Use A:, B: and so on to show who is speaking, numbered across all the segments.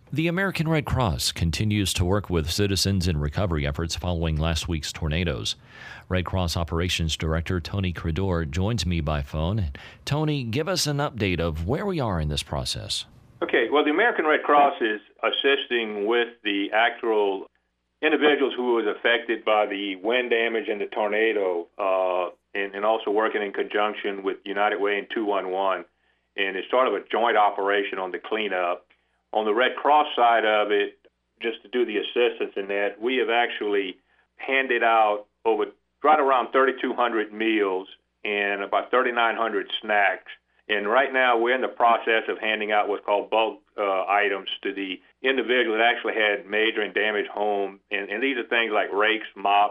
A: The American Red Cross continues to work with citizens in recovery efforts following last week's tornadoes. Red Cross Operations Director Tony Credor joins me by phone. Tony, give us an update of where we are in this process.
B: Okay, well, the American Red Cross is assisting with the actual individuals who was affected by the wind damage and the tornado, and also working in conjunction with United Way and 211. And it's sort of a joint operation on the cleanup. On the Red Cross side of it, just to do the assistance in that, we have actually handed out over right around 3,200 meals and about 3,900 snacks. And right now we're in the process of handing out what's called bulk items to the individual that actually had major and damaged home. And these are things like rakes,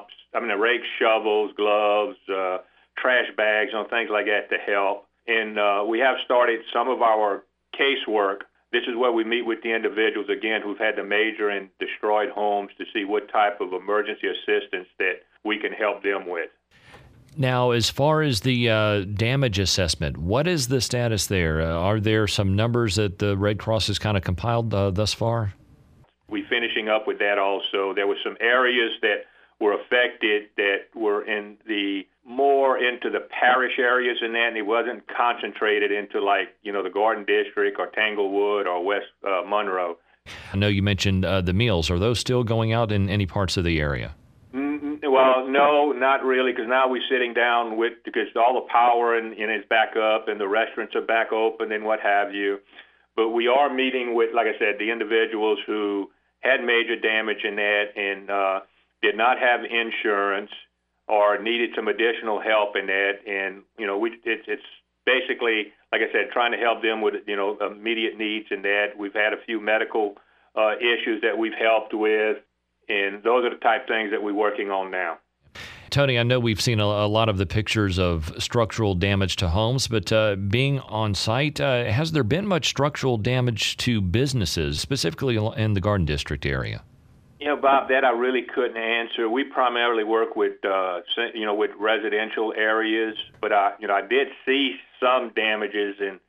B: shovels, gloves, trash bags, things like that to help. And we have started some of our casework. This is where we meet with the individuals, again, who've had the major and destroyed homes to see what type of emergency assistance that we can help them with.
A: Now, as far as the damage assessment, what is the status there? Are there some numbers that the Red Cross has kind of compiled thus far?
B: We're finishing up with that also. There were some areas that were affected that were more into the parish areas in that, and it wasn't concentrated into the Garden District or Tanglewood or West Monroe.
A: I know you mentioned the meals. Are those still going out in any parts of the area?
B: Well, no, not really, because now we're sitting down because all the power and is back up and the restaurants are back open and what have you. But we are meeting with, like I said, the individuals who had major damage in that and did not have insurance or needed some additional help in that. And, it's basically, like I said, trying to help them with, immediate needs in that. We've had a few medical issues that we've helped with, and those are the type things that we're working on now.
A: Tony, I know we've seen a lot of the pictures of structural damage to homes, but being on site, has there been much structural damage to businesses, specifically in the Garden District area?
B: Bob, that I really couldn't answer. We primarily work with residential areas, but I did see some damages and,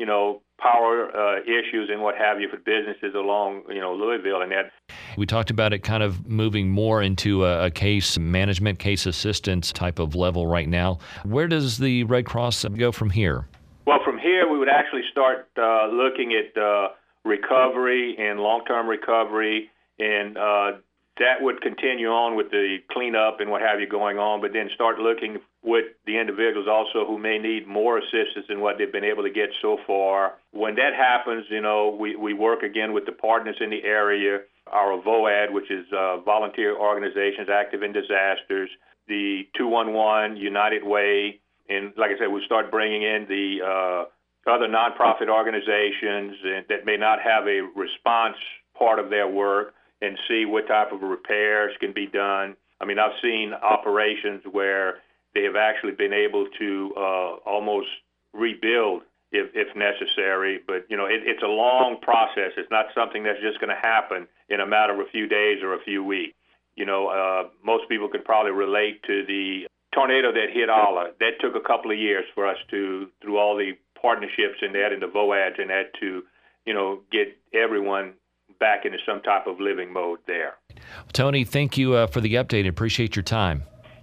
B: power issues and what have you for businesses along, Louisville and that.
A: We talked about it kind of moving more into a case management, case assistance type of level right now. Where does the Red Cross go from here?
B: Well, from here, we would actually start looking at recovery and long-term recovery, and that would continue on with the cleanup and what have you going on, but then start looking with the individuals also who may need more assistance than what they've been able to get so far. When that happens, we work again with the partners in the area, our VOAD, which is Volunteer Organizations Active in Disasters, the 211, United Way, and like I said, we start bringing in the other nonprofit organizations that may not have a response part of their work, and see what type of repairs can be done. I mean, I've seen operations where they have actually been able to almost rebuild if necessary. But, it's a long process. It's not something that's just going to happen in a matter of a few days or a few weeks. Most people can probably relate to the tornado that hit Ala. That took a couple of years for us through all the partnerships in that and the VOADs and that to, get everyone back into some type of living mode there.
A: Tony, thank you for the update. Appreciate your time.